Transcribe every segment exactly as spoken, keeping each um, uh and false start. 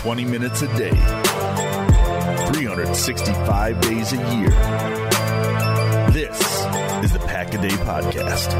twenty minutes a day, three hundred sixty-five days a year. This is the Pack a Day Podcast.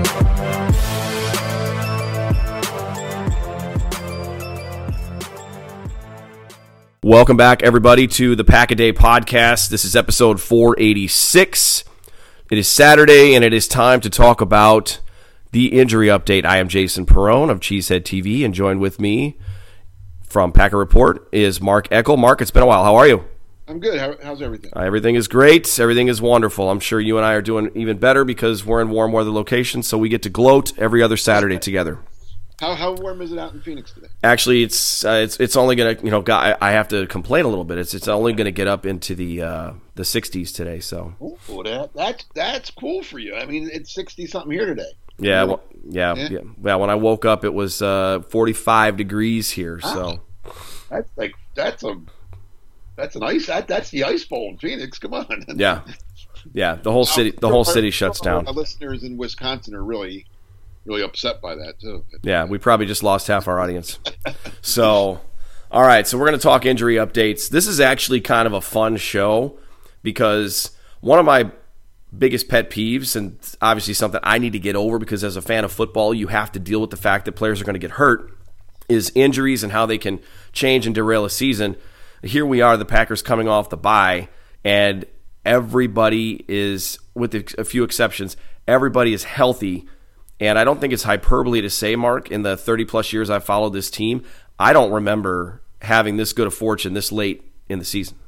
Welcome back, everybody, to the Pack a Day Podcast. This is episode four eighty-six. It is Saturday, and it is time to talk about the injury update. I am Jason Perrone of Cheesehead T V, and joined with me from Packer Report is Mark Eckel. Mark, it's been a while. How are you? I'm good. How, how's everything? Uh, everything is great. Everything is wonderful. I'm sure you and I are doing even better because we're in warm weather locations, so we get to gloat every other Saturday together. How how warm is it out in Phoenix today? Actually, it's uh, it's it's only gonna you know I, I have to complain a little bit. It's it's only gonna get up into the uh, the sixties today. So oh, that that's that's cool for you. I mean, it's sixty something here today. Yeah, well, yeah, yeah, yeah. Yeah, when I woke up, it was uh, forty-five degrees here. So ah, that's like that's a that's an ice that, that's the ice bowl in Phoenix. Come on. Yeah, yeah. The whole city the whole city shuts down. Our listeners in Wisconsin are really really upset by that too. Yeah, we probably just lost half our audience. So, all right. So we're going to talk injury updates. This is actually kind of a fun show because one of my biggest pet peeves, and obviously something I need to get over because as a fan of football, you have to deal with the fact that players are going to get hurt, is injuries and how they can change and derail a season. Here we are, the Packers coming off the bye, and everybody is, with a few exceptions, everybody is healthy. And I don't think it's hyperbole to say, Mark, in the thirty-plus years I've followed this team, I don't remember having this good a fortune this late in the season.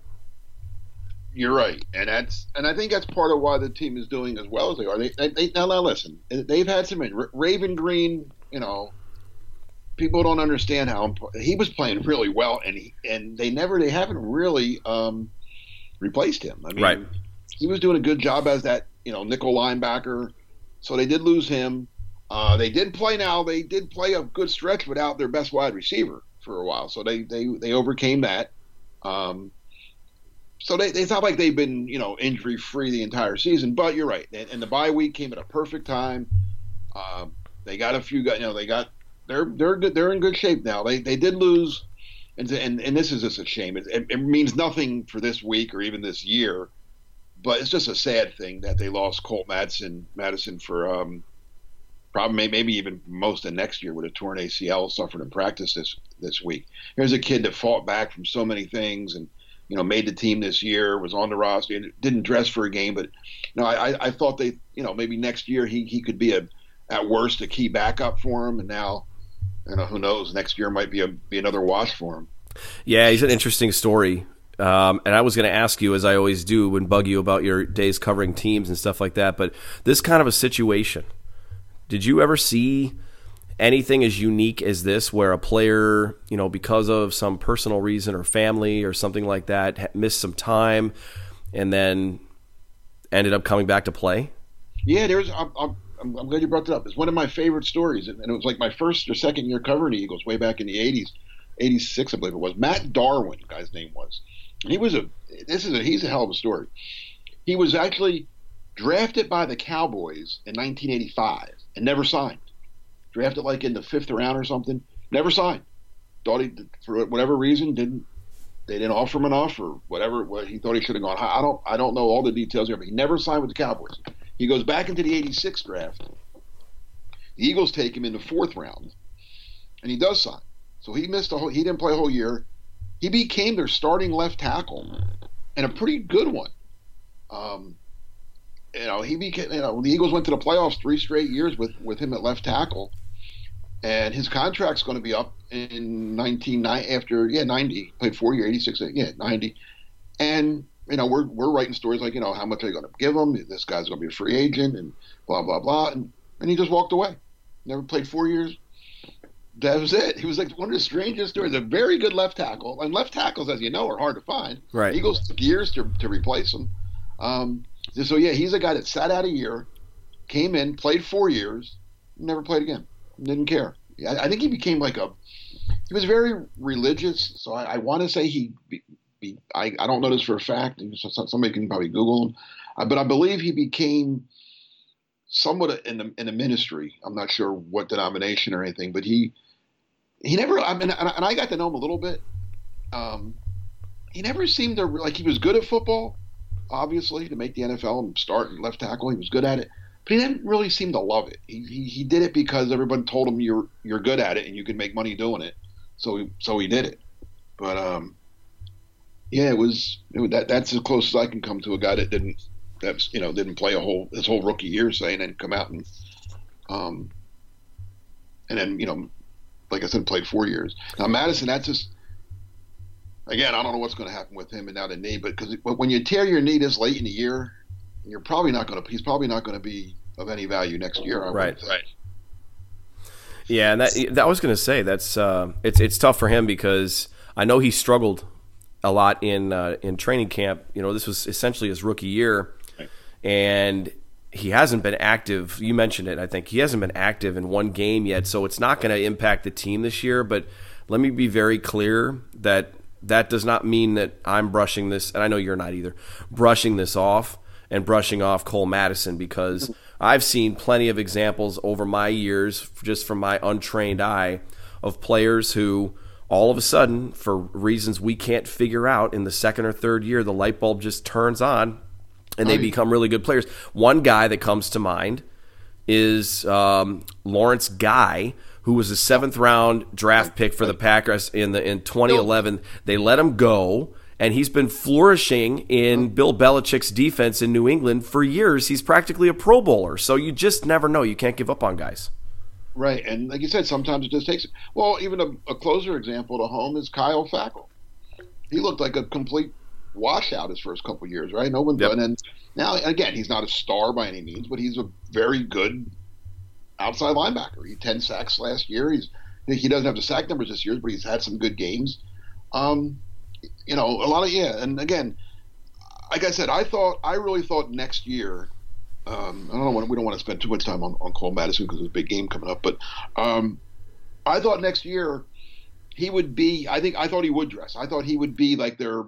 You're right, and that's and I think that's part of why the team is doing as well as they are. They, they, they now, now listen, they've had some Raven Green. You know, people don't understand how he was playing really well, and he, and they never they haven't really um, replaced him. I mean, right. He was doing a good job as that you know nickel linebacker, so they did lose him. Uh, they did play now. They did play a good stretch without their best wide receiver for a while, so they they they overcame that. Um, So they, it's not like they've been, you know, injury-free the entire season. But you're right, and, and the bye week came at a perfect time. Uh, they got a few guys, you know, they got they're they're good, they're in good shape now. They they did lose, and and, and this is just a shame. It, it, it means nothing for this week or even this year, but it's just a sad thing that they lost Cole Madison Madison for um, probably maybe even most of next year with a torn A C L suffered in practice this this week. Here's a kid that fought back from so many things and. You know, made the team this year, was on the roster, didn't dress for a game, but you know, I, I thought they, you know, maybe next year he, he could be a, at worst, a key backup for him, and now, you know, who knows? Next year might be a be another wash for him. Yeah, he's an interesting story, um, and I was going to ask you, as I always do, and bug you about your days covering teams and stuff like that. But this kind of a situation, did you ever see anything as unique as this where a player, you know, because of some personal reason or family or something like that, missed some time and then ended up coming back to play? Yeah, there's. I'm, I'm, I'm glad you brought that up. It's one of my favorite stories, and it was like my first or second year covering the Eagles way back in the eighties, eighty-six, I believe it was. Matt Darwin, the guy's name was. He was a. This is a. He's a hell of a story. He was actually drafted by the Cowboys in nineteen eighty-five and never signed. Drafted like in the fifth round or something. Never signed. Thought he, for whatever reason, didn't. They didn't offer him enough, or whatever. What he thought he should have gone. I don't. I don't know all the details here, but he never signed with the Cowboys. He goes back into the eighty-six draft. The Eagles take him in the fourth round, and he does sign. So he missed a whole. He didn't play a whole year. He became their starting left tackle, and a pretty good one. Um, you know, he became. You know, the Eagles went to the playoffs three straight years with with him at left tackle. And his contract's going to be up in nineteen after yeah ninety played four year eighty-six yeah ninety, and you know we're we're writing stories like you know how much are they going to give him, this guy's going to be a free agent and blah blah blah, and and he just walked away, never played four years. That was it. He was like one of the strangest stories. A very good left tackle, and left tackles, as you know, are hard to find. Right. Eagles took years to to replace him. Um, so yeah, he's a guy that sat out a year, came in, played four years, never played again. Didn't care. I, I think he became like a. He was very religious, so I, I want to say he. Be, be, I I don't know this for a fact. Somebody can probably Google him, uh, but I believe he became somewhat in the in the ministry. I'm not sure what denomination or anything, but he he never. I mean, and I got to know him a little bit, um, he never seemed to like he was good at football, obviously to make the N F L and start and left tackle. He was good at it, but he didn't really seem to love it. He he, he did it because everyone told him you're you're good at it and you can make money doing it, so he, so he did it. But um, yeah, it was, it was that that's as close as I can come to a guy that didn't that's you know didn't play a whole his whole rookie year, say, and then come out and um, and then you know, like I said, played four years. Now Mattison, that's just. Again, I don't know what's going to happen with him and now the knee, but because when you tear your knee this late in the year, you're probably not going to. He's probably not going to be of any value next year. I right. Right. Yeah, and that, that I was going to say that's uh, it's it's tough for him because I know he struggled a lot in uh, in training camp. You know, this was essentially his rookie year, Right. and he hasn't been active. You mentioned it. I think he hasn't been active in one game yet, so it's not going to impact the team this year. But let me be very clear that. That does not mean that I'm brushing this, and I know you're not either, brushing this off and brushing off Cole Mattison, because I've seen plenty of examples over my years, just from my untrained eye, of players who all of a sudden, for reasons we can't figure out, in the second or third year, the light bulb just turns on and they become really good players. One guy that comes to mind is um, Lawrence Guy, who was a seventh round draft pick for the Packers in the in twenty eleven. They let him go, and he's been flourishing in Bill Belichick's defense in New England for years. He's practically a Pro Bowler, so you just never know. You can't give up on guys. Right, and like you said, sometimes it just takes it. Well, even a, a closer example to home is Kyle Fackel. He looked like a complete washout his first couple of years, right? No one, yep. And then now again, he's not a star by any means, but he's a very good outside linebacker. He had ten sacks last year. He's he doesn't have the sack numbers this year, but he's had some good games. Um, you know, a lot of yeah. And again, like I said, I thought I really thought next year. Um, I don't know. We don't want to spend too much time on, on Cole Mattison because there's a big game coming up. But um, I thought next year he would be. I think I thought he would dress. I thought he would be like their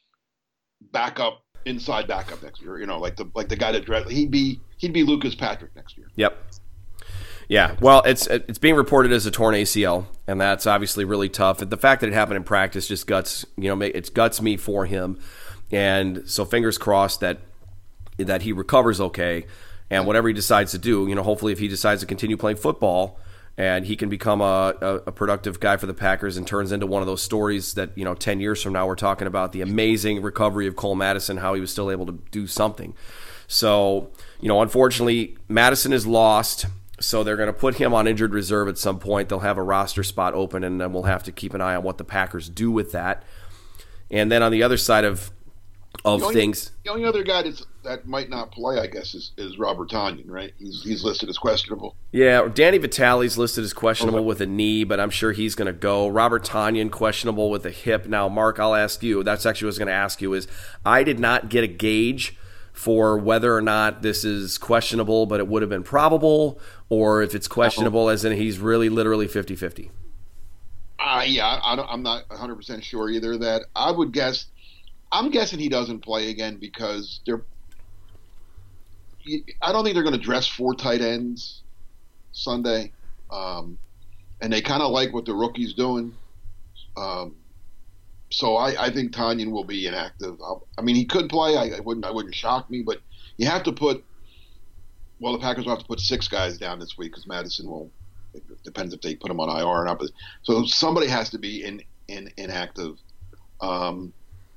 backup, inside backup next year. You know, like the like the guy that dressed. He'd be he'd be Lucas Patrick next year. Yep. Yeah, well, it's it's being reported as a torn A C L, and that's obviously really tough. The fact that it happened in practice just guts, you know, it's guts me for him. And so fingers crossed that that he recovers okay, and whatever he decides to do, you know, hopefully if he decides to continue playing football and he can become a, a, a productive guy for the Packers and turns into one of those stories that, you know, ten years from now we're talking about the amazing recovery of Cole Mattison, how he was still able to do something. So, you know, unfortunately, Mattison is lost. So they're going to put him on injured reserve at some point. They'll have a roster spot open, and then we'll have to keep an eye on what the Packers do with that. And then on the other side of of the only, things, the only other guy that's, that might not play, I guess, is, is Robert Tonyan, right? He's he's listed as questionable. Yeah, Danny Vitale's listed as questionable okay. with a knee, but I'm sure he's going to go. Robert Tonyan questionable with a hip. Now, Mark, I'll ask you. That's actually what I was going to ask you. Is I did not get a gauge for whether or not this is questionable, but it would have been probable, or if it's questionable as in he's really literally fifty-fifty. Uh, yeah, I don't, I'm not one hundred percent sure either. That I would guess, I'm guessing he doesn't play again because they're. I don't think they're going to dress four tight ends Sunday, um, and they kind of like what the rookie's doing. Um, So I, I think Tonyan will be inactive. I'll, I mean, he could play. I, I wouldn't. I wouldn't shock me. But you have to put. Well, the Packers will have to put six guys down this week because Madison will. It depends if they put him on I R or not. But so somebody has to be in, in inactive. Um,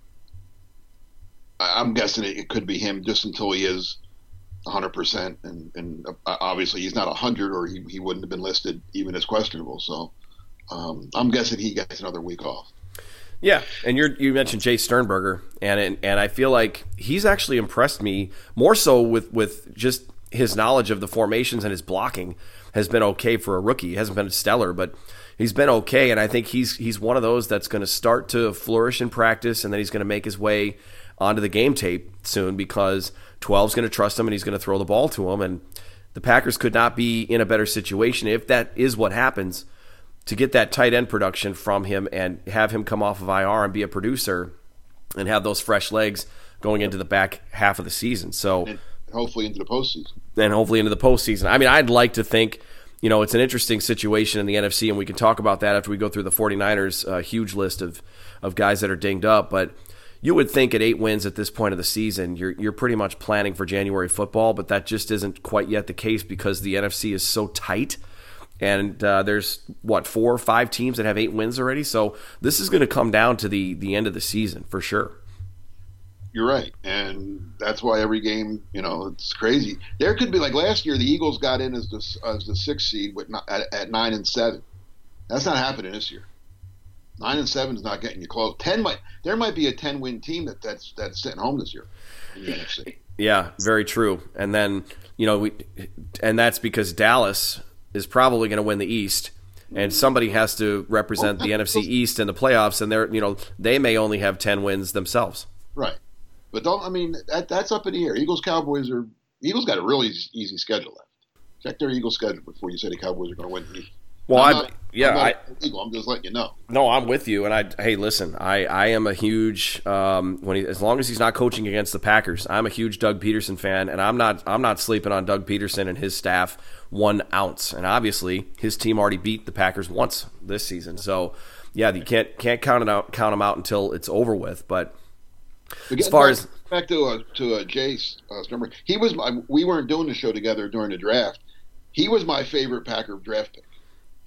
I, I'm guessing it, it could be him just until he is one hundred percent, and and obviously he's not one hundred, or he he wouldn't have been listed even as questionable. So um, I'm guessing he gets another week off. Yeah, and you you mentioned Jay Sternberger, and, and and I feel like he's actually impressed me more so with, with just his knowledge of the formations, and his blocking has been okay for a rookie. He hasn't been stellar, but he's been okay, and I think he's he's one of those that's going to start to flourish in practice, and then he's going to make his way onto the game tape soon because twelve's going to trust him, and he's going to throw the ball to him, and the Packers could not be in a better situation if that is what happens, to get that tight end production from him and have him come off of I R and be a producer and have those fresh legs going into the back half of the season. So and hopefully into the postseason. And hopefully into the postseason. I mean, I'd like to think, you know, it's an interesting situation in the N F C, and we can talk about that after we go through the 49ers' uh, huge list of, of guys that are dinged up. But you would think at eight wins at this point of the season, you're you're pretty much planning for January football, but that just isn't quite yet the case because the N F C is so tight. And uh, there's, what, four or five teams that have eight wins already? So this is going to come down to the, the end of the season for sure. You're right, and that's why every game, you know, it's crazy. There could be, like last year, the Eagles got in as the as the sixth seed with at, at nine and seven. That's not happening this year. Nine and seven is not getting you close. Ten might there might be a ten win team that that's that's sitting home this year in the N F C. Yeah, very true. And then you know we, and that's because Dallas is probably going to win the East. And somebody has to represent the N F C East in the playoffs, and they're you know they may only have ten wins themselves. Right. But don't I mean that that's up in the air. Eagles Cowboys are Eagles got a really easy, easy schedule left. Check their Eagles schedule before you say the Cowboys are going to win the East. Well, I'm I not, yeah, I'm, not I Eagle, I'm just letting you know. No, I'm with you. And I hey, listen, I, I am a huge um, when he, as long as he's not coaching against the Packers, I'm a huge Doug Peterson fan, and I'm not I'm not sleeping on Doug Peterson and his staff one ounce. And obviously, his team already beat the Packers once this season, so yeah, you can't can't count it out count them out until it's over with. But as far back, as back to uh, to uh, Jace uh, Sternberg, he was my, we weren't doing the show together during the draft. He was my favorite Packer draft pick.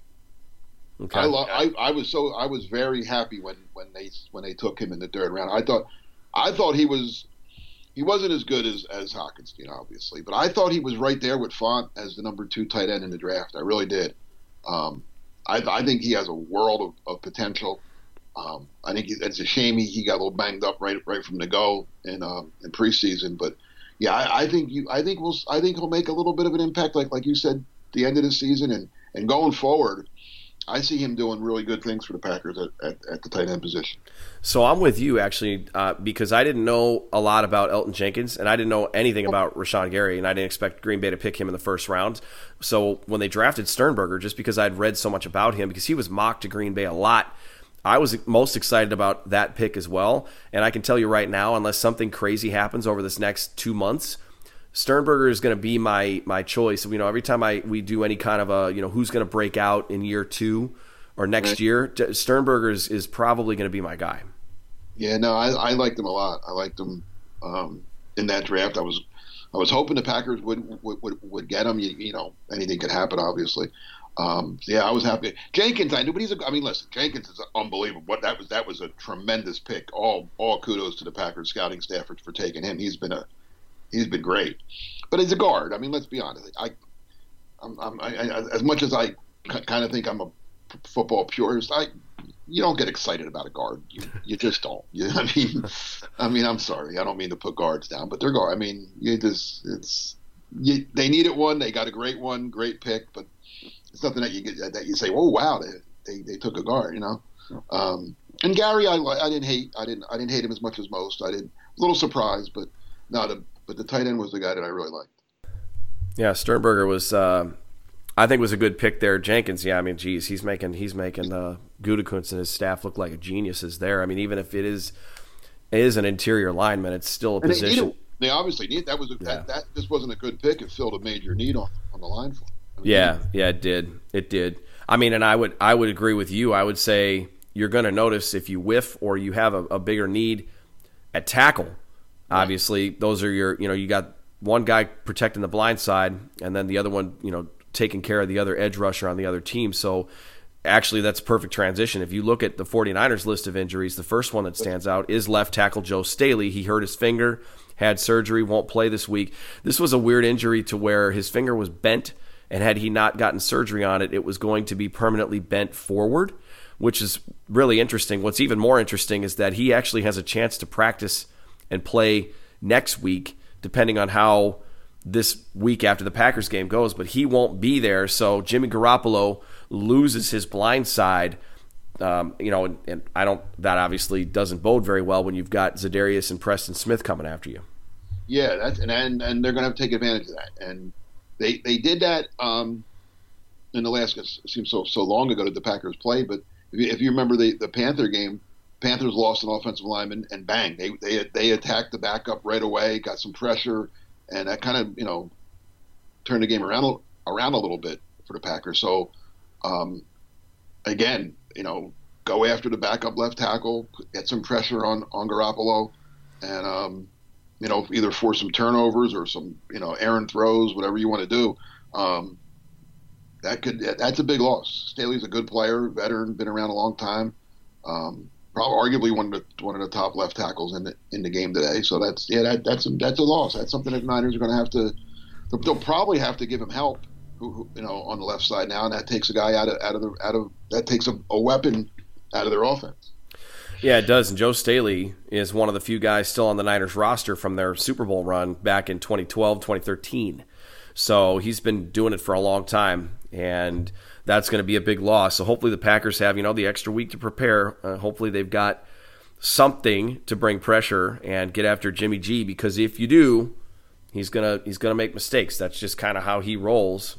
okay. I, lo- I I was so I was very happy when, when they when they took him in the third round. I thought I thought he was he wasn't as good as as Hockenstein, obviously, but I thought he was right there with Font as the number two tight end in the draft. I really did. Um, I, I think he has a world of, of potential. Um, I think it's a shame he, he got a little banged up right right from the go in um, in preseason. But yeah, I, I think you I think we'll I think he'll make a little bit of an impact, like like you said, the end of the season and, and going forward. I see him doing really good things for the Packers at, at, at the tight end position. So I'm with you actually uh, because I didn't know a lot about Elton Jenkins and I didn't know anything about Rashawn Gary, and I didn't expect Green Bay to pick him in the first round. So when they drafted Sternberger, just because I'd read so much about him, because he was mocked to Green Bay a lot, I was most excited about that pick as well. And I can tell you right now, unless something crazy happens over this next two months, Sternberger is going to be my my choice. You know, every time I we do any kind of a, you know, who's going to break out in year two or next right. year, Sternberger is, is probably going to be my guy. Yeah, no, I, I liked him a lot. I liked him um, in that draft. I was I was hoping the Packers would would, would, would get him. You, you know, anything could happen, obviously. Um, yeah, I was happy. Jenkins, I knew, but he's a, I mean, listen, Jenkins is unbelievable. What that was, that was a tremendous pick. All, all kudos to the Packers scouting staff for, for taking him. He's been a, he's been great. But he's a guard. I mean, let's be honest. I, I'm, I'm I, I, as much as I kind of think I'm a football purist, I, you don't get excited about a guard. You, you just don't. You, I mean, I mean, I'm sorry. I don't mean to put guards down, but they're guard. I mean, you just, it's, you, they needed one. They got a great one, great pick, but it's something that you get that you say, "Oh wow, they they, they took a guard," you know. Um, and Gary, I I didn't hate I didn't I didn't hate him as much as most. I did a little surprised, but not a but the tight end was the guy that I really liked. Yeah, Sternberger was uh, I think was a good pick there. Jenkins, yeah, I mean, geez, he's making he's making uh, Gutekunst and his staff look like geniuses there. I mean, even if it is it is an interior lineman, it's still a and position. They, they obviously need that was a, yeah. that, that this wasn't a good pick. It filled a major need on on the line for him. Yeah, yeah, it did. It did. I mean, and I would I would agree with you. I would say you're going to notice if you whiff or you have a, a bigger need at tackle. Right. Obviously, those are your, you know, you got one guy protecting the blind side and then the other one, you know, taking care of the other edge rusher on the other team. So actually, that's a perfect transition. If you look at the 49ers list of injuries, the first one that stands out is left tackle Joe Staley. He hurt his finger, had surgery, won't play this week. This was a weird injury to where his finger was bent, and had he not gotten surgery on it, it was going to be permanently bent forward, which is really interesting. What's even more interesting is that he actually has a chance to practice and play next week, depending on how this week after the Packers game goes, but he won't be there. So Jimmy Garoppolo loses his blind side. Um, you know, and, and I don't, that obviously doesn't bode very well when you've got Za'Darius and Preston Smith coming after you. Yeah, that's, and, and, and they're going to have to take advantage of that. And They they did that um, in the last. It seems so so long ago that the Packers played, but if you, if you remember the, the Panther game, Panthers lost an offensive lineman, and bang, they they they attacked the backup right away, got some pressure, and that kind of you know turned the game around around a little bit for the Packers. So, um, again, you know, go after the backup left tackle, get some pressure on, on Garoppolo, and, um, you know, either force some turnovers or some, you know, errant throws, whatever you want to do. Um, that could that's a big loss. Staley's a good player, veteran, been around a long time. Um, probably arguably one of the one of the top left tackles in the in the game today. So that's yeah, that, that's a, that's a loss. That's something that the Niners are going to have to. They'll, they'll probably have to give him help, who, who, you know, on the left side now, and that takes a guy out of out of the out of that takes a, a weapon out of their offense. Yeah, it does. And Joe Staley is one of the few guys still on the Niners roster from their Super Bowl run back in twenty twelve, twenty thirteen. So he's been doing it for a long time, and that's going to be a big loss. So hopefully the Packers have, you know, the extra week to prepare. Uh, hopefully they've got something to bring pressure and get after Jimmy G, because if you do, he's gonna he's gonna make mistakes. That's just kind of how he rolls.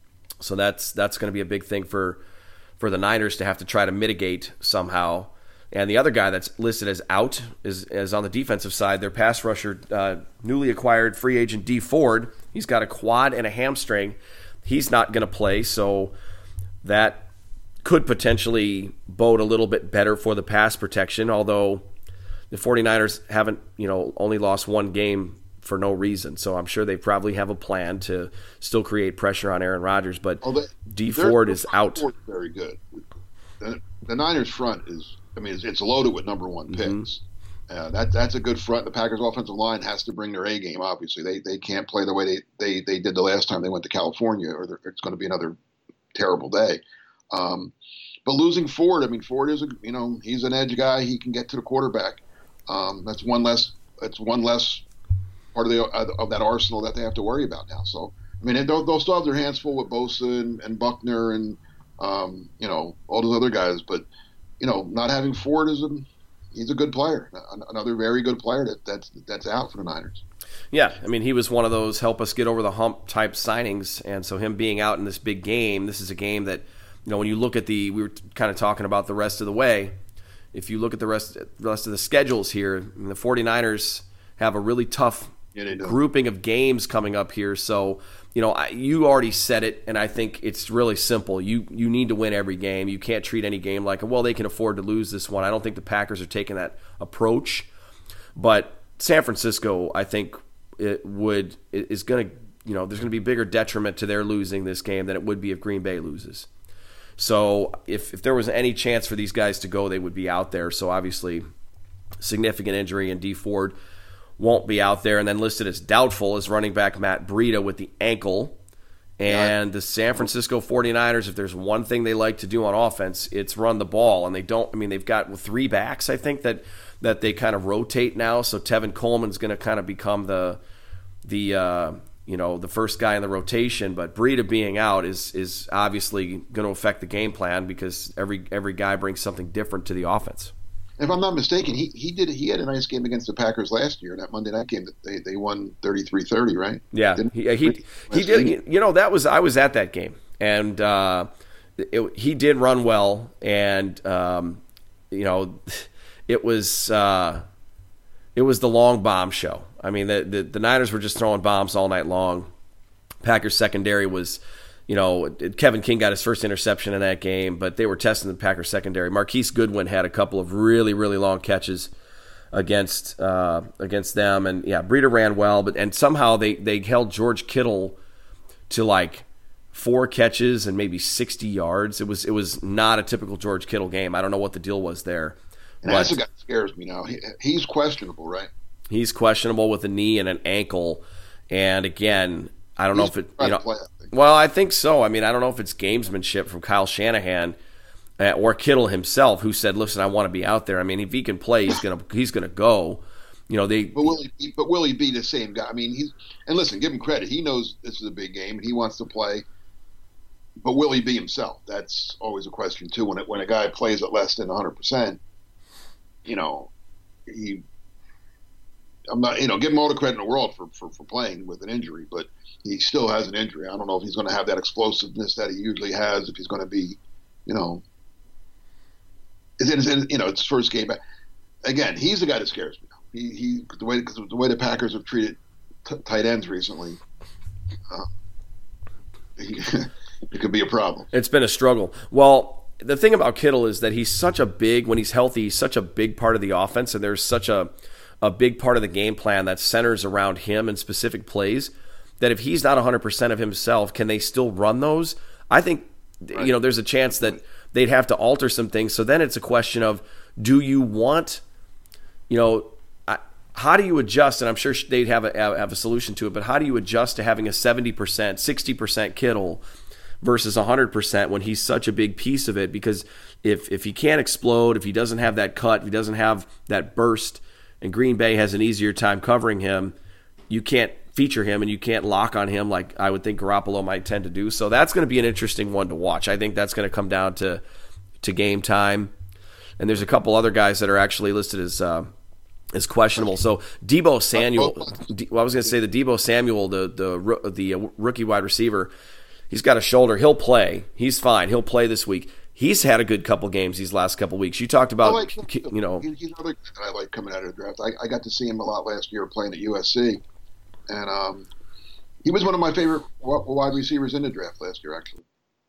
So that's that's going to be a big thing for for the Niners to have to try to mitigate somehow. And the other guy that's listed as out is, is on the defensive side, their pass rusher, uh, newly acquired free agent Dee Ford. He's got a quad and a hamstring. He's not going to play, so that could potentially bode a little bit better for the pass protection, although the 49ers haven't, you know, only lost one game for no reason. So I'm sure they probably have a plan to still create pressure on Aaron Rodgers, but oh, Dee Ford is out. Very good. The, the Niners front is, I mean, it's, it's loaded with number one picks. Mm-hmm. Uh, that that's a good front. The Packers' offensive line has to bring their A game. Obviously, they they can't play the way they, they, they did the last time they went to California, or it's going to be another terrible day. Um, but losing Ford, I mean, Ford is a you know he's an edge guy. He can get to the quarterback. Um, that's one less. That's one less part of the of that arsenal that they have to worry about now. So I mean, they'll, they'll still have their hands full with Bosa and, and Buckner and um, you know all those other guys, but you know, not having Ford is a he's a good player, another very good player that that's that's out for the Niners. Yeah, I mean, he was one of those help us get over the hump type signings, and so him being out in this big game, this is a game that, you know, when you look at the, we were kind of talking about the rest of the way, if you look at the rest rest of the schedules here, I mean, the 49ers have a really tough yeah, grouping of games coming up here, so, you know, I, you already said it, and I think it's really simple. You you need to win every game. You can't treat any game like, well, they can afford to lose this one. I don't think the Packers are taking that approach. But San Francisco, I think, it would is going to, you know, there's going to be bigger detriment to their losing this game than it would be if Green Bay loses. So if if there was any chance for these guys to go, they would be out there. So obviously, significant injury, and Dee Ford won't be out there. And then listed as doubtful is running back Matt Breida with the ankle. And the San Francisco 49ers, if there's one thing they like to do on offense, it's run the ball. And they don't, I mean, they've got three backs, I think, that that they kind of rotate now. So Tevin Coleman's going to kind of become the, the uh, you know, the first guy in the rotation. But Breida being out is is obviously going to affect the game plan, because every every guy brings something different to the offense. If I'm not mistaken, he he did he had a nice game against the Packers last year in that Monday night game that they, they won thirty-three thirty, right? Yeah, Didn't he he, he did. You know, that was I was at that game, and uh, it, he did run well, and um, you know, it was uh, it was the long bomb show. I mean, the, the the Niners were just throwing bombs all night long. Packers secondary was. You know, Kevin King got his first interception in that game, but they were testing the Packers secondary. Marquise Goodwin had a couple of really, really long catches against uh, against them, and yeah, Breida ran well, but and somehow they, they held George Kittle to like four catches and maybe sixty yards. It was it was not a typical George Kittle game. I don't know what the deal was there. And that's the guy that scares me now. He, he's questionable, right? He's questionable with a knee and an ankle, and again, I don't he's know if it you know. Play, Well, I think so. I mean, I don't know if it's gamesmanship from Kyle Shanahan uh, or Kittle himself, who said, "Listen, I want to be out there." I mean, if he can play, he's gonna he's gonna go. You know, they. But will he? Be, but will he be the same guy? I mean, he's and listen, give him credit. He knows this is a big game and he wants to play. But will he be himself? That's always a question too. When it, when a guy plays at less than one hundred percent, you know, he. I'm not, you know, give him all the credit in the world for, for, for playing with an injury, but he still has an injury. I don't know if he's going to have that explosiveness that he usually has, if he's going to be, you know, it's, it's, you know, it's his first game. Again, he's the guy that scares me. He, he the way cause the way the Packers have treated t- tight ends recently, uh, he, it could be a problem. It's been a struggle. Well, the thing about Kittle is that he's such a big, when he's healthy, he's such a big part of the offense, and there's such a, a big part of the game plan that centers around him and specific plays, that if he's not one hundred percent of himself, can they still run those? I think, right. you know, there's a chance that they'd have to alter some things. So then it's a question of, do you want, you know, how do you adjust? And I'm sure they'd have a, have a solution to it, but how do you adjust to having a seventy percent, sixty percent Kittle versus one hundred percent when he's such a big piece of it? Because if if he can't explode, if he doesn't have that cut, if he doesn't have that burst, and Green Bay has an easier time covering him, you can't feature him and you can't lock on him like I would think Garoppolo might tend to do. So that's going to be an interesting one to watch. I think that's going to come down to to game time. And there's a couple other guys that are actually listed as uh, as questionable. So Deebo Samuel, well, I was going to say the Deebo Samuel, the the the rookie wide receiver, he's got a shoulder. He'll play. He's fine. He'll play this week. He's had a good couple games these last couple weeks. You talked about, like, you know, he's another guy that I like coming out of the draft. I, I got to see him a lot last year playing at U S C, and um, he was one of my favorite wide receivers in the draft last year, actually.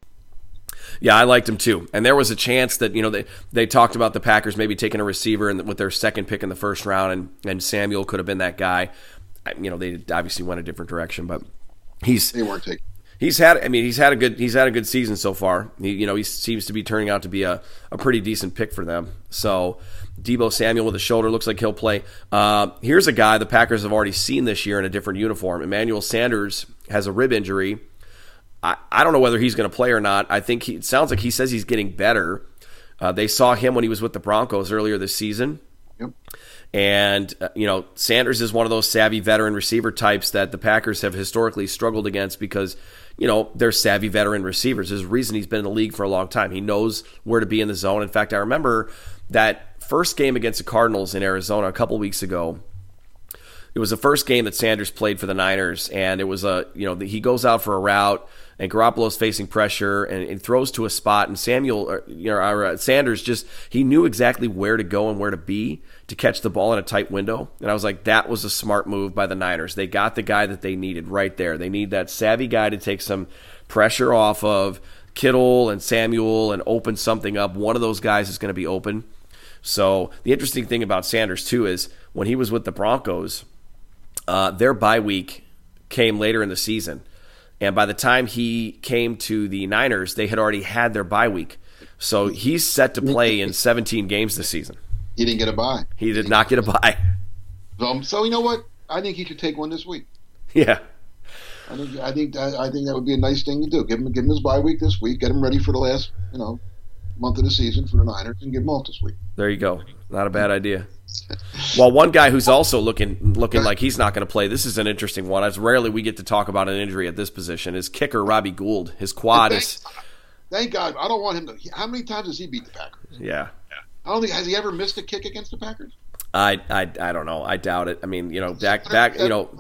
Yeah, I liked him too. And there was a chance that, you know, they, they talked about the Packers maybe taking a receiver in, with their second pick in the first round, and, and Samuel could have been that guy. I, you know, they obviously went a different direction, but he's they weren't taking. He's had, I mean, he's had a good, he's had a good season so far. He, you know, he seems to be turning out to be a, a pretty decent pick for them. So, Deebo Samuel with a shoulder looks like he'll play. Uh, here's a guy the Packers have already seen this year in a different uniform. Emmanuel Sanders has a rib injury. I, I don't know whether he's going to play or not. I think he, it sounds like he says he's getting better. Uh, they saw him when he was with the Broncos earlier this season. Yep. And, uh, you know, Sanders is one of those savvy veteran receiver types that the Packers have historically struggled against because, you know, they're savvy veteran receivers. There's a reason he's been in the league for a long time. He knows where to be in the zone. In fact, I remember that first game against the Cardinals in Arizona a couple weeks ago. It was the first game that Sanders played for the Niners, and it was a, you know, he goes out for a route, and Garoppolo's facing pressure, and, and throws to a spot, and Samuel, or, you know, or, uh, Sanders just, he knew exactly where to go and where to be to catch the ball in a tight window. And I was like, that was a smart move by the Niners. They got the guy that they needed right there. They need that savvy guy to take some pressure off of Kittle and Samuel and open something up. One of those guys is going to be open. So the interesting thing about Sanders, too, is when he was with the Broncos, uh, their bye week came later in the season. And by the time he came to the Niners, they had already had their bye week. So he's set to play in seventeen games this season. He didn't get a bye. He did not get a bye. Um, so you know what? I think he should take one this week. Yeah. I think I think I think that would be a nice thing to do. Give him give him his bye week this week. Get him ready for the last you know month of the season for the Niners, and give him off this week. There you go. Not a bad idea. Well, one guy who's also looking looking like he's not going to play. This is an interesting one. As rarely we get to talk about an injury at this position. Is kicker Robbie Gould. His quad thank, is. Thank God. I don't want him to. How many times has he beat the Packers? Yeah. I don't think has he ever missed a kick against the Packers. I I, I don't know. I doubt it. I mean, you know, back back you know.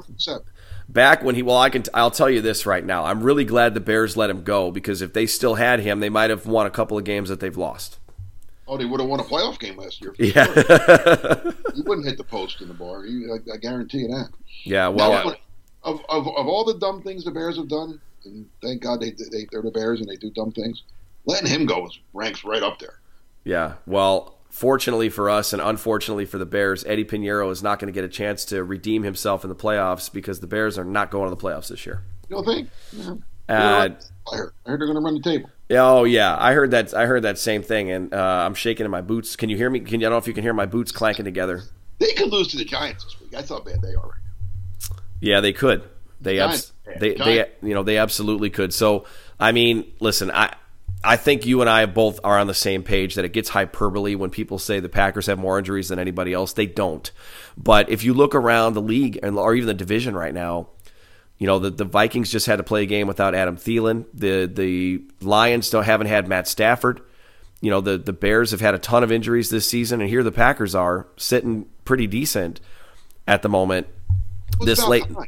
Back when he, well, I can, I'll tell you this right now. I'm really glad the Bears let him go because if they still had him, they might have won a couple of games that they've lost. Oh, they would have won a playoff game last year. Yeah, sure. He wouldn't hit the post in the bar. He, I, I guarantee you that. Yeah, well, now, of, of of all the dumb things the Bears have done, and thank God they, they they're the Bears and they do dumb things, letting him go is ranks right up there. Yeah, well. Fortunately for us and unfortunately for the Bears, Eddie Pinheiro is not going to get a chance to redeem himself in the playoffs because the Bears are not going to the playoffs this year. You don't think? Yeah. Uh, I heard, I heard they're going to run the table. Oh yeah, I heard that. I heard that same thing, and uh, I'm shaking in my boots. Can you hear me? Can I don't know if you can hear my boots clanking together. They could lose to the Giants this week. That's how bad they are right now. Yeah, they could. They abs- they they you know they absolutely could. So I mean, listen, I. I think you and I both are on the same page that it gets hyperbole when people say the Packers have more injuries than anybody else. They don't. But if you look around the league or even the division right now, you know, the, the Vikings just had to play a game without Adam Thielen. The the Lions still haven't had Matt Stafford. You know, the, the Bears have had a ton of injuries this season, and here the Packers are sitting pretty decent at the moment. What's this late. Time?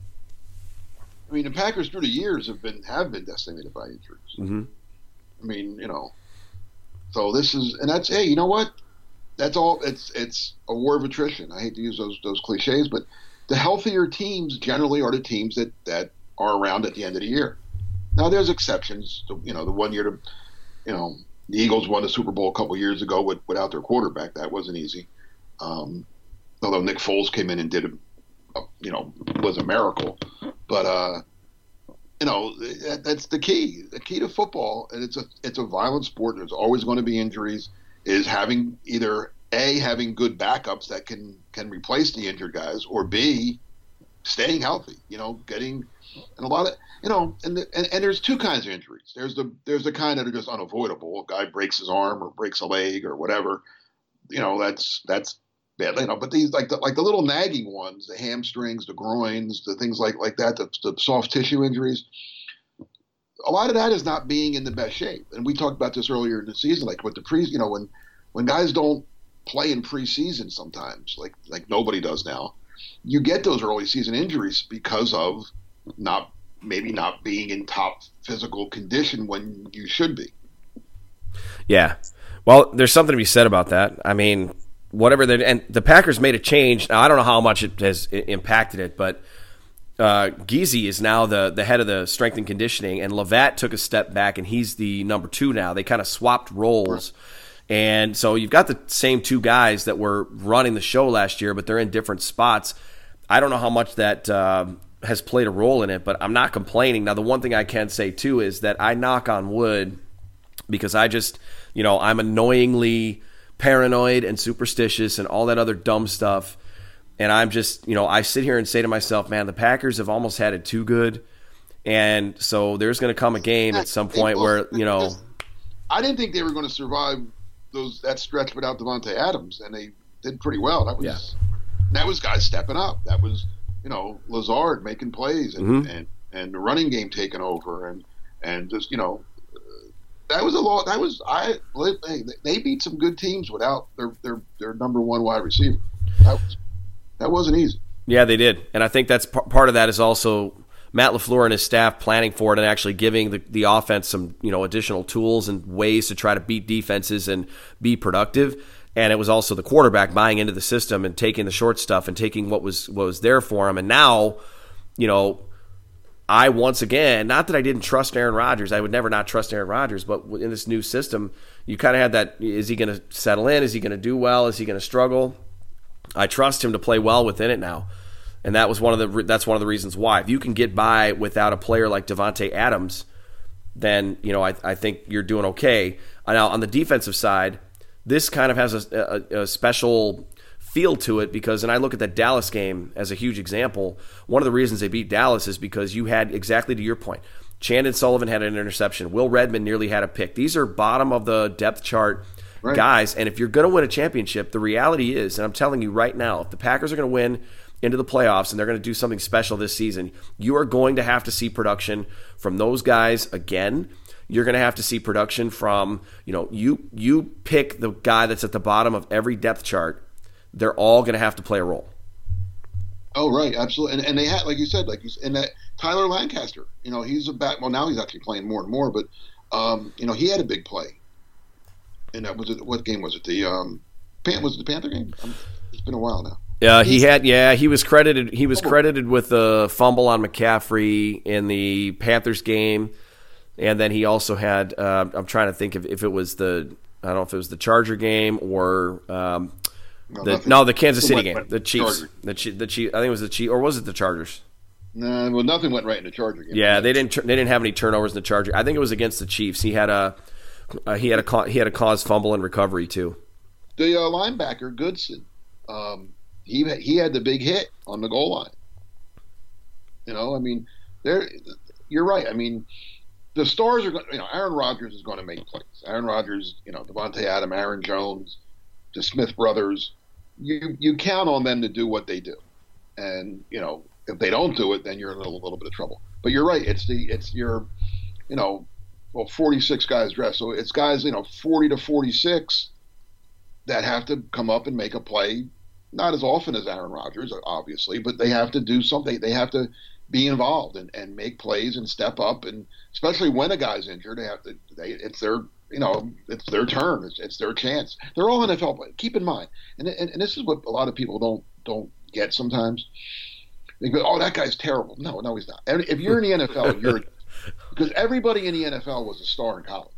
I mean, the Packers through the years have been have been decimated by injuries. Mm-hmm. I mean, you know, so this is, and that's, hey, you know what? That's all. It's it's a war of attrition. I hate to use those those cliches, but the healthier teams generally are the teams that, that are around at the end of the year. Now there's exceptions. To, you know, the one year to, you know, the Eagles won the Super Bowl a couple years ago with, without their quarterback. That wasn't easy. Um, although Nick Foles came in and did, a, a, you know, was a miracle. But uh, you know, that, that's the key. The key to football, and it's a it's a violent sport. There's always going to be injuries. Is having either A, having good backups that can can replace the injured guys, or B, staying healthy. You know, getting and a lot of you know, and the, and, and there's two kinds of injuries. There's the there's the kind that are just unavoidable. A guy breaks his arm or breaks a leg or whatever. You know, that's that's bad. You know, but these like the like the little nagging ones, the hamstrings, the groins, the things like like that, the, the soft tissue injuries. A lot of that is not being in the best shape. And we talked about this earlier in the season, like with the pre, you know, when, when guys don't play in preseason sometimes, like, like nobody does now, you get those early season injuries because of not, maybe not being in top physical condition when you should be. Yeah. Well, there's something to be said about that. I mean, whatever they, and the Packers made a change. Now, I don't know how much it has impacted it, but Uh, Geezy is now the, the head of the strength and conditioning, and Levat took a step back, and he's the number two now. They kind of swapped roles. And so you've got the same two guys that were running the show last year, but they're in different spots. I don't know how much that uh, has played a role in it, but I'm not complaining. Now, the one thing I can say, too, is that I knock on wood because I just, you know, I'm annoyingly paranoid and superstitious and all that other dumb stuff. And I'm just, you know, I sit here and say to myself, man, the Packers have almost had it too good. And so there's going to come a game at some point where, you know. I didn't think they were going to survive those that stretch without Davante Adams, and they did pretty well. That was yeah. that was guys stepping up. That was, you know, Lazard making plays and, mm-hmm. and, and the running game taking over. And, and just, you know, that was a lot. That was, I, hey, they beat some good teams without their, their, their number one wide receiver. That was That wasn't easy. Yeah, they did. And I think that's p- part of that is also Matt LaFleur and his staff planning for it and actually giving the, the offense some, you know, additional tools and ways to try to beat defenses and be productive. And it was also the quarterback buying into the system and taking the short stuff and taking what was what was there for him. And now, you know, I once again, not that I didn't trust Aaron Rodgers. I would never not trust Aaron Rodgers. But in this new system, you kind of had that, is he going to settle in? Is he going to do well? Is he going to struggle? I trust him to play well within it now, and that was one of the that's one of the reasons why. If you can get by without a player like Davante Adams, then you know I, I think you're doing okay. Now on the defensive side, this kind of has a, a, a special feel to it because, and I look at that Dallas game as a huge example. One of the reasons they beat Dallas is because you had, exactly to your point, Chandon Sullivan had an interception. Will Redmond nearly had a pick. These are bottom of the depth chart. Right. Guys, and if you're going to win a championship, the reality is, and I'm telling you right now, if the Packers are going to win into the playoffs and they're going to do something special this season, you are going to have to see production from those guys again. You're going to have to see production from, you know, you you pick the guy that's at the bottom of every depth chart. They're all going to have to play a role. Oh, right, absolutely. And, and they had, like you said, like you said, and that Tyler Lancaster, you know, he's a back. Well, now he's actually playing more and more, but um, you know, he had a big play. And that was it. What game was it? The um, Pan was it the Panther game? Um, it's been a while now. Yeah, he had. Yeah, he was credited. He was credited with a fumble on McCaffrey in the Panthers game, and then he also had. Uh, I'm trying to think of if it was the. I don't know if it was the Charger game or um, no, the no the Kansas City game. The Chiefs. The Chiefs. The Chiefs. I think it was the Chiefs, or was it the Chargers? No, well, nothing went right in the Charger game. Yeah, they didn't. They didn't have any turnovers in the Charger. I think it was against the Chiefs. He had a. Uh, he had a he had a cause fumble and recovery too. The uh, linebacker Goodson, um, he he had the big hit on the goal line. You know, I mean, there. You're right. I mean, the stars are going. You know, Aaron Rodgers is going to make plays. Aaron Rodgers, you know, Davante Adams, Aaron Jones, the Smith brothers. You you count on them to do what they do, and you know, if they don't do it, then you're in a little, little bit of trouble. But you're right. It's the it's your, you know. Well, forty-six guys dressed. So it's guys, you know, forty to forty-six that have to come up and make a play. Not as often as Aaron Rodgers, obviously, but they have to do something. They have to be involved and, and make plays and step up. And especially when a guy's injured, they have to. They, it's their, you know, it's their turn. It's, it's their chance. They're all N F L players. Keep in mind, and, and and this is what a lot of people don't don't get sometimes. They go, "Oh, that guy's terrible." No, no, he's not. And if you're in the N F L, you're because everybody in the N F L was a star in college.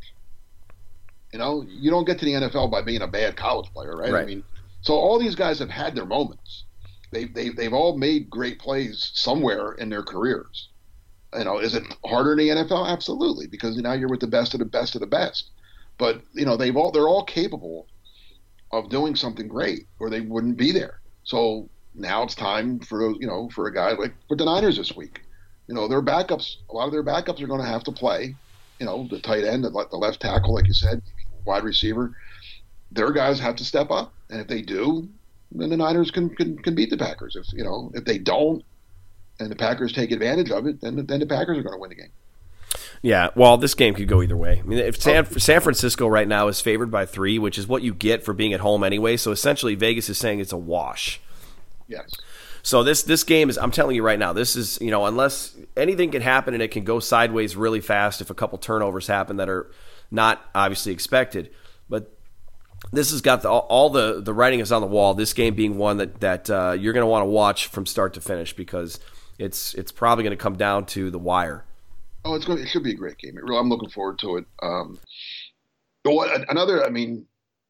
You know, you don't get to the N F L by being a bad college player, right? Right. I mean, so all these guys have had their moments. They they they've all made great plays somewhere in their careers. You know, is it harder in the N F L? Absolutely, because now you're with the best of the best of the best. But you know, they've all they're all capable of doing something great, or they wouldn't be there. So now it's time for you know for a guy like with the Niners this week. You know, their backups, a lot of their backups are going to have to play. You know, the tight end, the left tackle, like you said, wide receiver. Their guys have to step up, and if they do, then the Niners can can, can beat the Packers. If you know, if they don't, and the Packers take advantage of it, then then the Packers are going to win the game. Yeah, well, this game could go either way. I mean, if San, San Francisco right now is favored by three, which is what you get for being at home anyway, so essentially Vegas is saying it's a wash. Yes. So this this game is, I'm telling you right now, this is, you know, unless anything can happen and it can go sideways really fast if a couple turnovers happen that are not obviously expected. But this has got the, all the, the writing is on the wall, this game being one that, that uh, you're going to want to watch from start to finish because it's it's probably going to come down to the wire. Oh, it's going. It should be a great game. It really, I'm looking forward to it. Um, but what, another, I mean,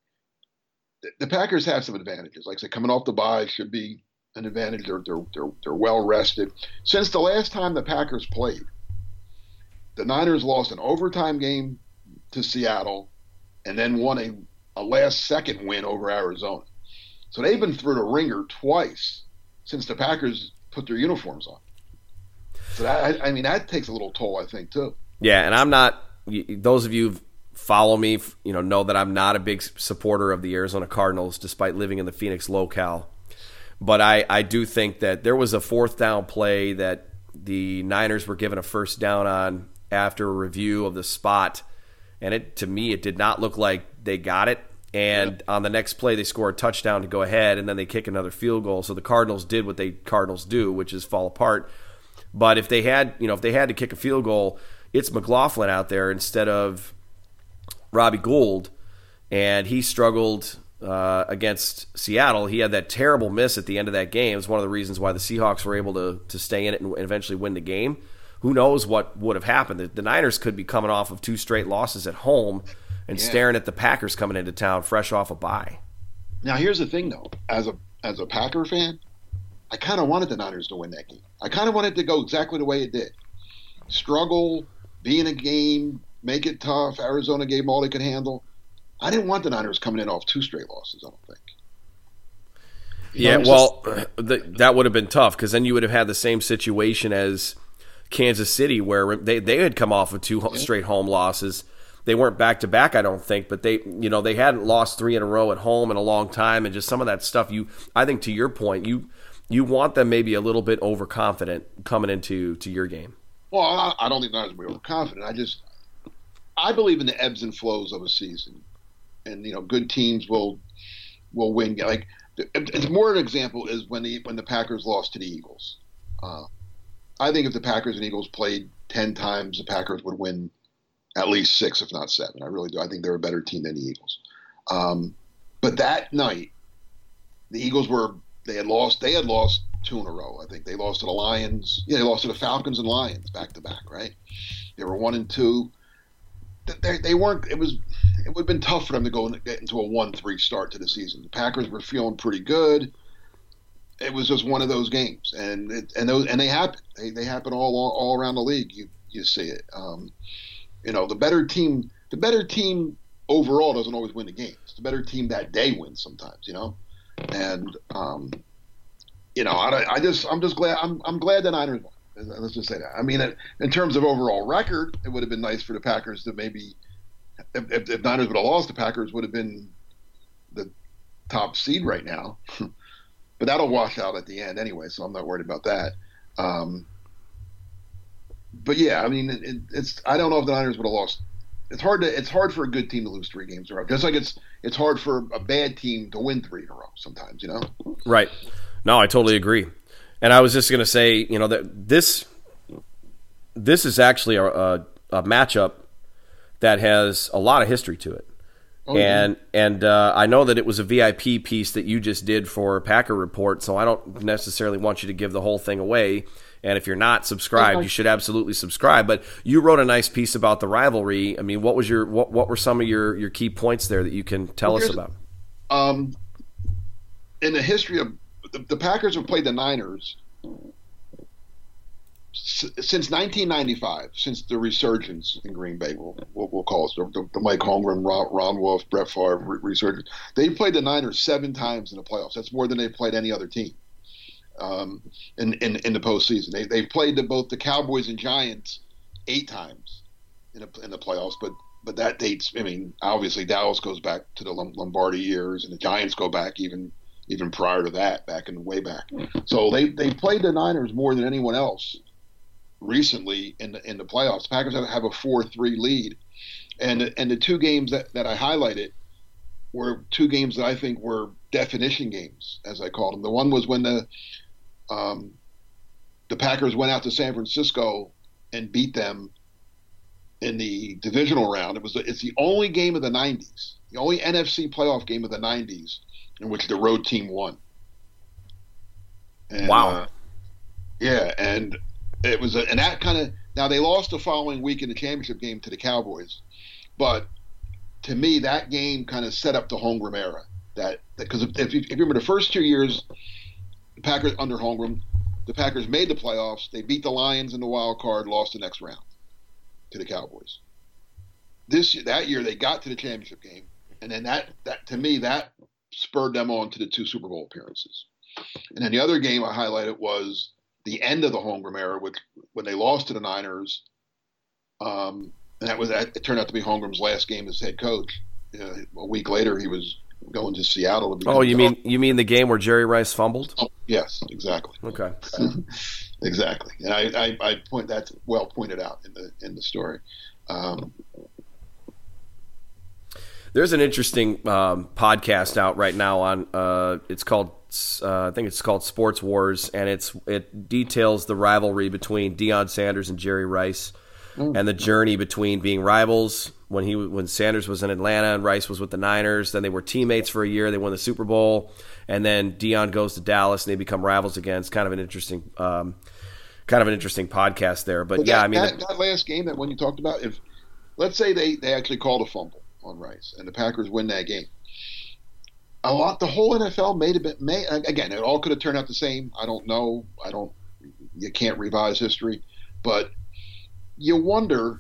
the, the Packers have some advantages. Like I said, coming off the bye should be an advantage. They're they're they're, they're well rested. Since the last time the Packers played, the Niners lost an overtime game to Seattle, and then won a, a last second win over Arizona. So they've been through the ringer twice since the Packers put their uniforms on. So that, I, I mean, that takes a little toll, I think, too. Yeah, and I'm not. Those of you who follow me, you know, know that I'm not a big supporter of the Arizona Cardinals, despite living in the Phoenix locale. But I, I do think that there was a fourth down play that the Niners were given a first down on after a review of the spot, and it to me it did not look like they got it. And yeah. On the next play, they score a touchdown to go ahead, and then they kick another field goal. So the Cardinals did what they Cardinals do, which is fall apart. But if they had, you know, if they had to kick a field goal, it's McLaughlin out there instead of Robbie Gould, and he struggled uh, against Seattle. He had that terrible miss at the end of that game. It's one of the reasons why the Seahawks were able to to stay in it and eventually win the game. Who knows what would have happened? The, the Niners could be coming off of two straight losses at home and yeah. staring at the Packers coming into town fresh off a bye. Now, here's the thing, though. As a as a Packer fan, I kind of wanted the Niners to win that game. I kind of wanted it to go exactly the way it did. Struggle, be in a game, make it tough. Arizona gave them all they could handle. I didn't want the Niners coming in off two straight losses, I don't think. You yeah, know, well, just, the, that would have been tough because then you would have had the same situation as Kansas City where they, they had come off of two yeah. straight home losses. They weren't back-to-back, I don't think, but they, you know, they hadn't lost three in a row at home in a long time, and just some of that stuff, you, I think to your point, you – you want them maybe a little bit overconfident coming into to your game. Well, I, I don't think they're going to be overconfident. I just I believe in the ebbs and flows of a season, and you know, good teams will will win. Like it's more an example is when the when the Packers lost to the Eagles. Uh, I think if the Packers and Eagles played ten times, the Packers would win at least six, if not seven. I really do. I think they're a better team than the Eagles. Um, but that night, the Eagles were. They had lost. They had lost two in a row. I think they lost to the Lions. Yeah, they lost to the Falcons and Lions back to back. Right? They were one and two. They, they weren't. It was. It would have been tough for them to go and get into a one three start to the season. The Packers were feeling pretty good. It was just one of those games, and it, and those and they happen. They they happen all all around the league. You you see it. Um, you know, the better team. The better team overall doesn't always win the games. The better team that day wins sometimes. You know. And um, you know, I, I just, I'm just glad, I'm, I'm glad the Niners won. Let's just say that. I mean, in terms of overall record, it would have been nice for the Packers to maybe, if, if, if Niners would have lost, the Packers would have been the top seed right now. But that'll wash out at the end anyway, so I'm not worried about that. Um, but yeah, I mean, it, it's, I don't know if the Niners would have lost. It's hard to. It's hard for a good team to lose three games in a row. Just like it's it's hard for a bad team to win three in a row. Sometimes, you know. Right. No, I totally agree. And I was just going to say, you know, that this this is actually a, a, a matchup that has a lot of history to it. Oh, and yeah. and uh, I know that it was a V I P piece that you just did for Packer Report, so I don't necessarily want you to give the whole thing away. And if you're not subscribed, you should absolutely subscribe. But you wrote a nice piece about the rivalry. I mean, what was your what what were some of your, your key points there that you can tell well, us about? Um, in the history of the, the Packers have played the Niners since nineteen ninety-five, since the resurgence in Green Bay, we'll, we'll, we'll call it the, the Mike Holmgren, Ron, Ron Wolf, Brett Favre resurgence. They played the Niners seven times in the playoffs. That's more than they played any other team um, in, in in the postseason. They they played the, both the Cowboys and Giants eight times in a, in the playoffs, but but that dates. I mean, obviously Dallas goes back to the Lombardi years, and the Giants go back even even prior to that, back in way back. So they they played the Niners more than anyone else recently in the in the playoffs. The Packers have a four three lead, and and the two games that, that I highlighted were two games that I think were definition games, as I called them. The one was when the um, the Packers went out to San Francisco and beat them in the divisional round. It was it's the only game of the nineties, the only N F C playoff game of the nineties in which the road team won. And, wow. Uh, yeah, and it was a, and that kind of now they lost the following week in the championship game to the Cowboys, but to me that game kind of set up the Holmgren era. That because if, if, you, if you remember the first two years, the Packers under Holmgren, the Packers made the playoffs. They beat the Lions in the wild card, lost the next round to the Cowboys. This that year they got to the championship game, and then that that to me that spurred them on to the two Super Bowl appearances. And then the other game I highlighted was the end of the Holmgren era, which when they lost to the Niners, um, and that was it turned out to be Holmgren's last game as head coach. Uh, a week later, he was going to Seattle. To oh, you mean you mean the game where Jerry Rice fumbled? Oh, yes, exactly. Okay, exactly. And I, I, I point that's well pointed out in the in the story. Um, There's an interesting um, podcast out right now on. Uh, it's called. Uh, I think it's called Sports Wars, and it's it details the rivalry between Deion Sanders and Jerry Rice, mm. and the journey between being rivals when he when Sanders was in Atlanta and Rice was with the Niners. Then they were teammates for a year. They won the Super Bowl, and then Deion goes to Dallas, and they become rivals again. It's kind of an interesting, um, kind of an interesting podcast there. But, but yeah, that, I mean that, that last game that when you talked about, if let's say they they actually called a fumble on Rice, and the Packers win that game. A lot, the whole N F L made a bit. May again, it all could have turned out the same. I don't know. I don't. You can't revise history, but you wonder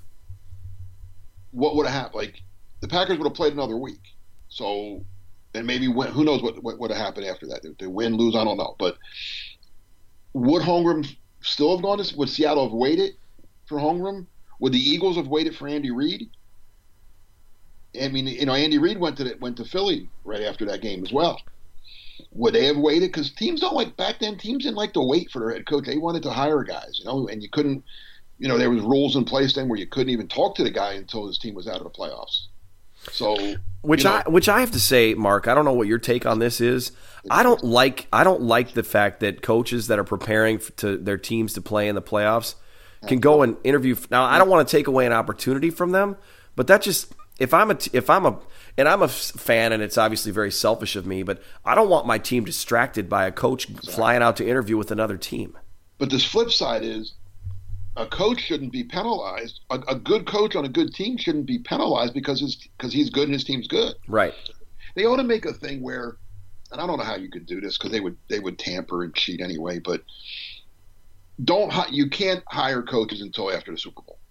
what would have happened. Like the Packers would have played another week, so and maybe win, who knows what what would have happened after that? They, they win, lose, I don't know. But would Holmgren still have gone to? Would Seattle have waited for Holmgren? Would the Eagles have waited for Andy Reid? I mean, you know, Andy Reid went to the, went to Philly right after that game as well. Would they have waited? Because teams don't like back then. Teams didn't like to wait for their head coach. They wanted to hire guys, you know, and you couldn't. You know, there was rules in place then where you couldn't even talk to the guy until his team was out of the playoffs. So, which you know, I which I have to say, Mark, I don't know what your take on this is. I don't like I don't like the fact that coaches that are preparing to their teams to play in the playoffs can go and interview. Now, I don't want to take away an opportunity from them, but that just. If I'm a, if I'm a, and I'm a fan, and it's obviously very selfish of me, but I don't want my team distracted by a coach exactly. flying out to interview with another team. But this flip side is, a coach shouldn't be penalized. A, a good coach on a good team shouldn't be penalized because his because he's good and his team's good. Right. They ought to make a thing where, and I don't know how you could do this because they would they would tamper and cheat anyway. But don't you can't hire coaches until after the Super Bowl.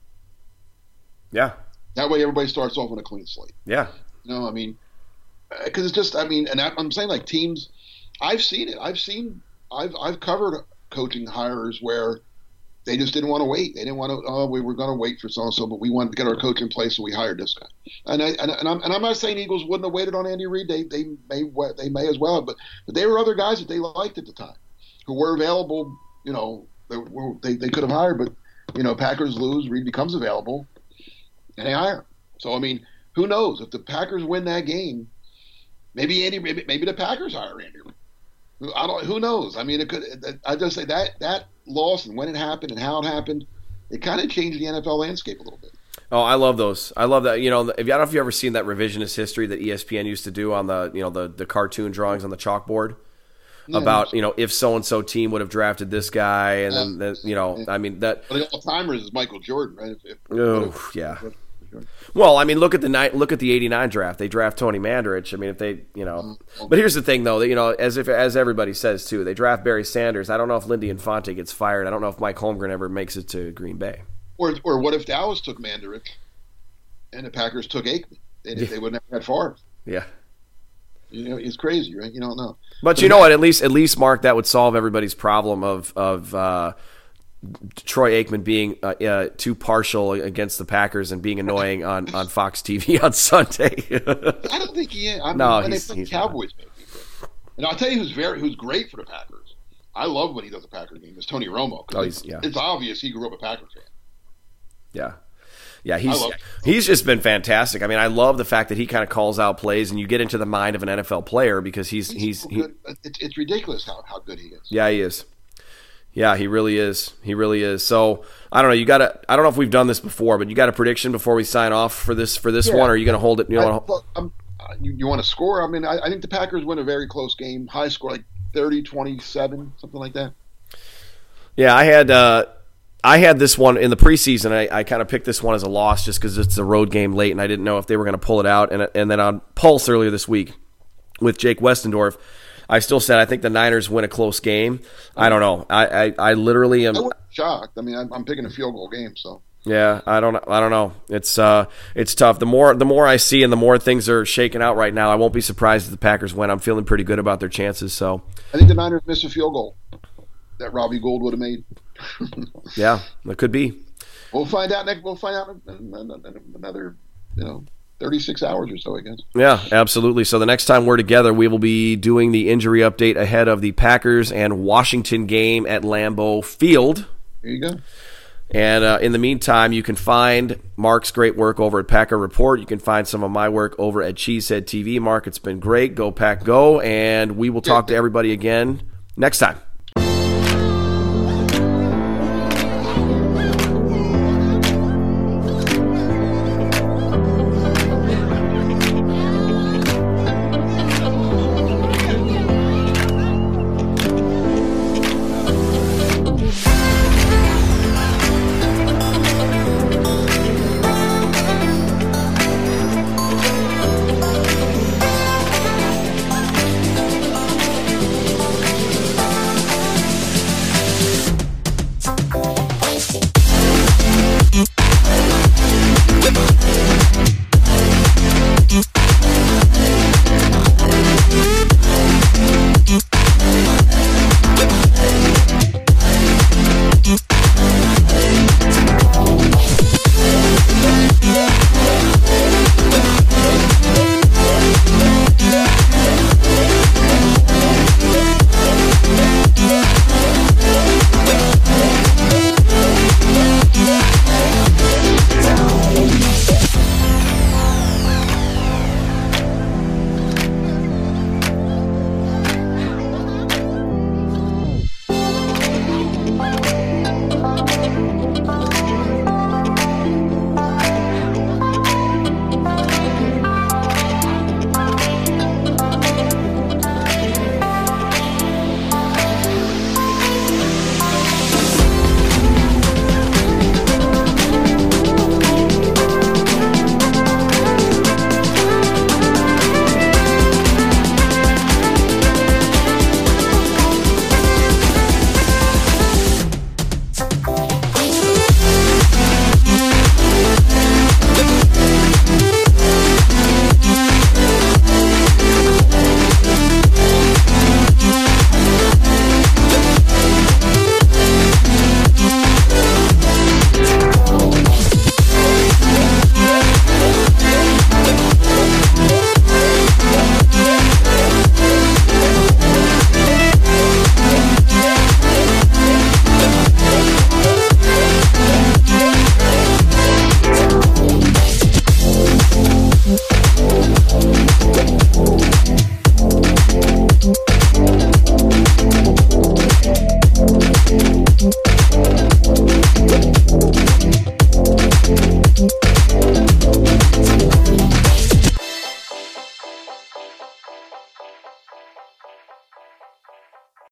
Yeah. That way, everybody starts off on a clean slate. Yeah. You know, I mean, because it's just, I mean, and I, I'm saying like teams, I've seen it. I've seen, I've I've covered coaching hires where they just didn't want to wait. They didn't want to. Oh, we were going to wait for so and so, but we wanted to get our coach in place, so we hired this guy. And I and, and I'm and I'm not saying Eagles wouldn't have waited on Andy Reid. They they may they may as well, but but there were other guys that they liked at the time who were available. You know, they were, they, they could have hired, but you know, Packers lose, Reid becomes available. And they hire him. So I mean, who knows if the Packers win that game? Maybe Andy, maybe, maybe the Packers hire Andy. I don't. Who knows? I mean, it could. I just say that that loss and when it happened and how it happened, it kind of changed the N F L landscape a little bit. Oh, I love those. I love that. You know, if I don't know if you've ever seen that revisionist history that E S P N used to do on the you know the the cartoon drawings on the chalkboard. Yeah, about, you know, if so-and-so team would have drafted this guy. And Yeah. then, then, you know, Yeah. I mean, that. But the all-timers is Michael Jordan, right? If, if, Oh, if- yeah. if- Well, I mean, look at the night. Look at the eighty-nine draft. They draft Tony Mandarich. I mean, if they, you know, but here's the thing, though. That, you know, as if as everybody says too, they draft Barry Sanders. I don't know if Lindy Infante gets fired. I don't know if Mike Holmgren ever makes it to Green Bay. Or, or what if Dallas took Mandarich and the Packers took Aikman? They, they would never had Favre. Yeah, You know, it's crazy, right? You don't know. but you know what? At least, at least, Mark, that would solve everybody's problem of of uh, Troy Aikman being uh, uh, too partial against the Packers and being annoying on, on Fox T V on Sunday. I don't think he is. I mean, No, when he's- they play he's the Cowboys, maybe. And I'll tell you who's very who's great for the Packers. I love when he does a Packer game. Is Tony Romo. 'Cause Oh, it's, he's- yeah. it's obvious he grew up a Packer fan. Yeah. Yeah, he's I love- he's just been fantastic. I mean, I love the fact that he kind of calls out plays, and you get into the mind of an N F L player because he's He's, he's so he, good. It's, it's ridiculous how, how good he is. yeah, he is. Yeah, he really is. He really is. So I don't know. You got to. I don't know if we've done this before, but you got a prediction before we sign off for this for this Yeah. one? Or are you going to hold it? You I, know, look, I'm, uh, you, you want to score? I mean, I, I think the Packers win a very close game. High score, like thirty twenty-seven, something like that. yeah, I had uh, I had this one in the preseason. I, I kind of picked this one as a loss just because it's a road game late, and I didn't know if they were going to pull it out. And and then on Pulse earlier this week with Jake Westendorf, I still said I think the Niners win a close game. I don't know. I I, I literally am. I wasn't shocked. I mean, I'm, I'm picking a field goal game, so. Yeah, I don't. I don't know. It's uh, it's tough. The more the more I see, and the more things are shaking out right now, I won't be surprised if the Packers win. I'm feeling pretty good about their chances. So I think the Niners miss a field goal that Robbie Gould would have made. yeah, it could be. We'll find out next. We'll find out in, in, in another, you know, thirty-six hours or so, I guess. Yeah, absolutely. So the next time we're together, we will be doing the injury update ahead of the Packers and Washington game at Lambeau Field. There you go. And uh, in the meantime, you can find Mark's great work over at Packer Report. You can find some of my work over at Cheesehead T V. Mark, it's been great. Go Pack Go. And we will talk to everybody again next time.